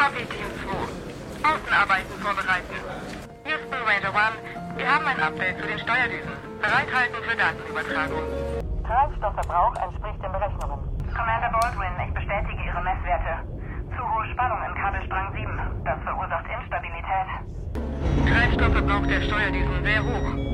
Copy Team 2. Außenarbeiten vorbereiten. Houston Ranger 1, wir haben ein Update zu den Steuerdüsen. Bereithalten für Datenübertragung. Treibstoffverbrauch entspricht den Berechnungen. Commander Baldwin, ich bestätige Ihre Messwerte. Zu hohe Spannung im Kabelstrang 7. Das verursacht Instabilität. Treibstoffverbrauch der Steuerdüsen sehr hoch.